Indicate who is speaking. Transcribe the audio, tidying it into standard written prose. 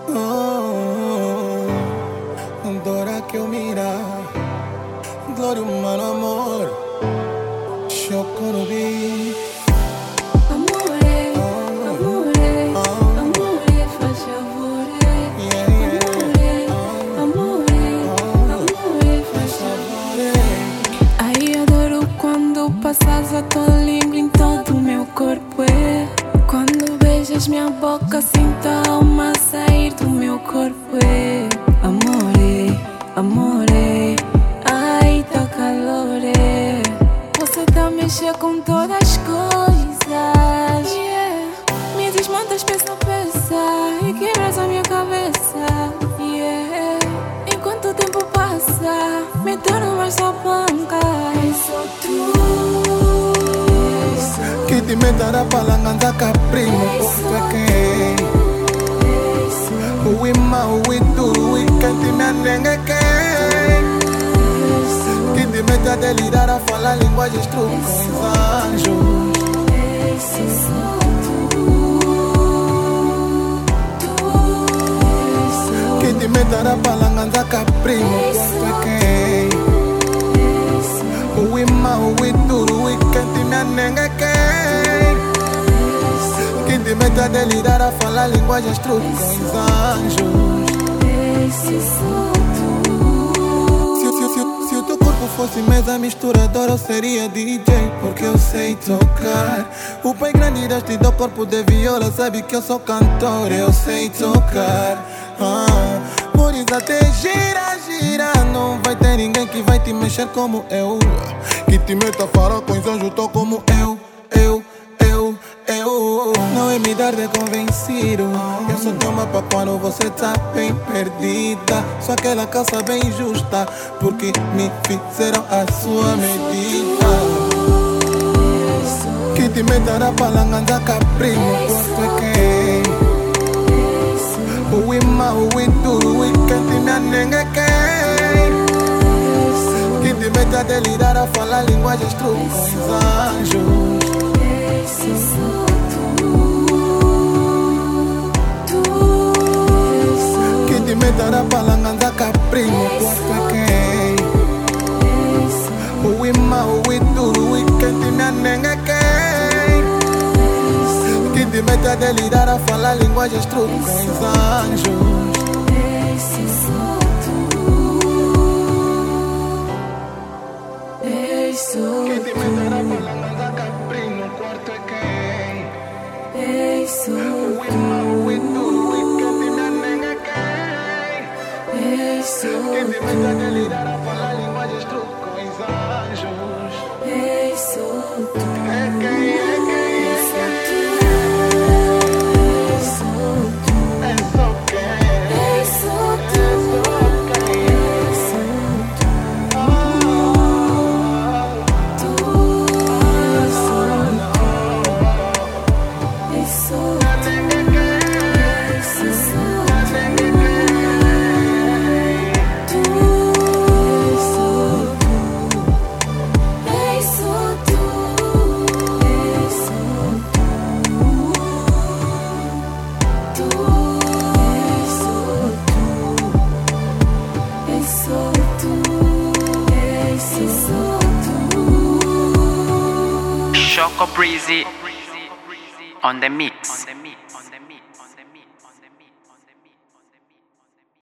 Speaker 1: Dora que eu mira, glória humano amor, choco no beat.
Speaker 2: Amore, amore, amore, faz favor. Amore, amore, faz favor. Ai, adoro quando passas a tua língua em todo o meu corpo. Quando beijas minha boca, sinto a alma sair do meu corpo. Amore, amore, ai, tá calor. Você tá mexendo com todas as coisas. Me desmontas peça a peça e quebras a minha cabeça. Enquanto o tempo passa, me torno mais só panca. Só tu
Speaker 1: Que te meterá palanganda caprimo, porque o ima, o ituru, e quem te me anengue que te meta a delirar a falar linguagens trucos anjos. Que te meterá palanganda caprimo, porque o ima, o ituru, e quem te me anengue que te meta a delirar a falar linguagens trucos anjos. Se o teu corpo fosse mesa misturadora, eu seria DJ, porque eu sei tocar. O pai grande deste do corpo de viola sabe que eu sou cantor, eu sei tocar. Por isso até gira, gira, não vai ter ninguém que vai te mexer como eu. Que te meta a falar com os anjos, tô como eu. Não é me dar de convencido. Eu sou teu mapa quando você tá bem perdida. Sou aquela calça bem justa, porque me fizeram a sua medida. Que te meterá palanganda caprimo, porque o ima, o ituru, e quem te me anengue que te meta a delirar a falar linguagens trucos anjos. Que te meterá palanganda caprimo, porque o ima, o ituru, e quem te me anengue que te meta a delirar a falar linguagens trucos anjos. Que te meterá palanganda caprimo, quarto é quem o ima, o ituru, e quem te me anengue que te meta a delirar a falar linguagens trucos anjos. É quem
Speaker 3: Choco Breezy on the mix.